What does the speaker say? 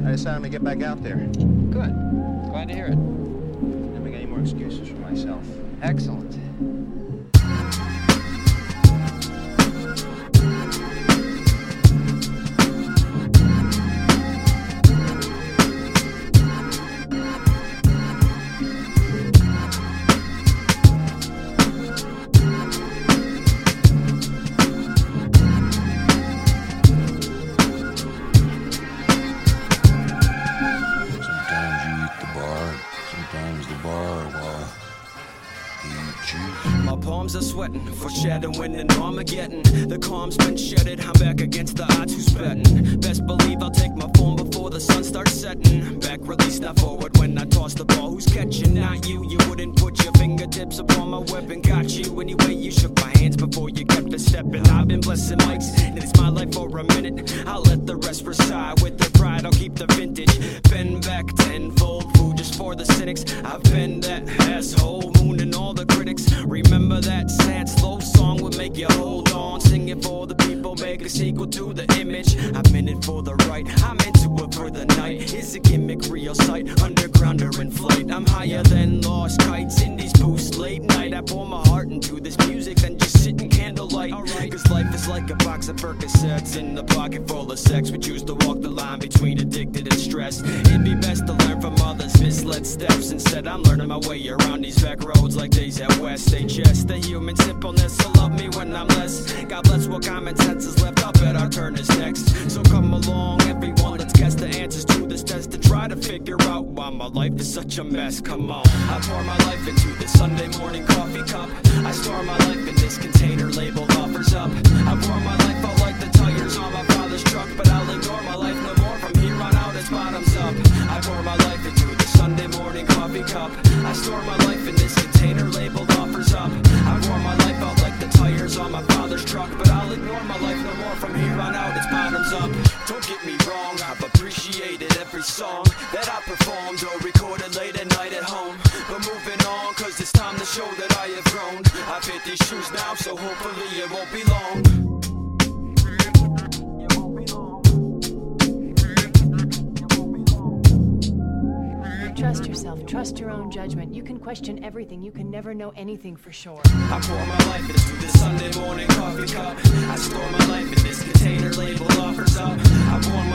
I decided I'm gonna get back out there. Good. Glad to hear it. Don't make any more excuses for myself. Excellent. My palms are sweating, foreshadowing an Armageddon. The calm's been shedded, I'm back against the odds, who's betting? Best believe I'll take my form before the sun starts setting. Back release, not forward when I toss the ball. Who's catching? Not you, you wouldn't put your fingertips upon my weapon. Got you anyway, you shook my hands before you kept a stepping. I've been blessing mics, and it's my life for a minute. I'll let the rest reside with their pride, I'll keep the vintage. Bend back tenfold, food just for the cynics. I've been that asshole, mooning all the critics. Remember that sad slow song would make you hold on. Sing it for the people, make a sequel to the image. I'm in it for the right, I'm into it for the night. Is a gimmick real sight, underground or in flight? I'm higher than lost kites in these booths late night. I pour my heart into this music, then just sit in candlelight. Cause life is like a box of Percocets in the pocket full of sex. We choose to walk the line between addicted and stressed. It'd be best to learn from others' misled steps. Instead I'm learning my way around these back roads like days at West. Stay just the human simpleness, so love me when I'm less. God bless what common sense is left, I'll bet our turn is next. So come along everyone, let's guess the answers to this test. To try to figure out why my life is such a mess, come on. I pour my life into this Sunday morning coffee cup. I store my life in this container labeled offers up. I pour my life out like the tires on my father's truck. But I'll ignore my life no more, from here on out it's bottoms up. I pour my life into this Sunday morning coffee cup. I store my life in this container labeled offers up. I pour my life out like the tires on my father's truck. But I'll ignore my life no more, from here on out it's bottoms up. Don't get me wrong, I've appreciated every song that I performed or recorded late at night at home. But moving on, cause it's time to show that I have grown. I fit these shoes now, so hopefully it won't be long. Trust yourself, trust your own judgment. You can question everything, you can never know anything for sure. I pour my life into this Sunday morning coffee cup. I store my life in this container labeled offers up. I pour my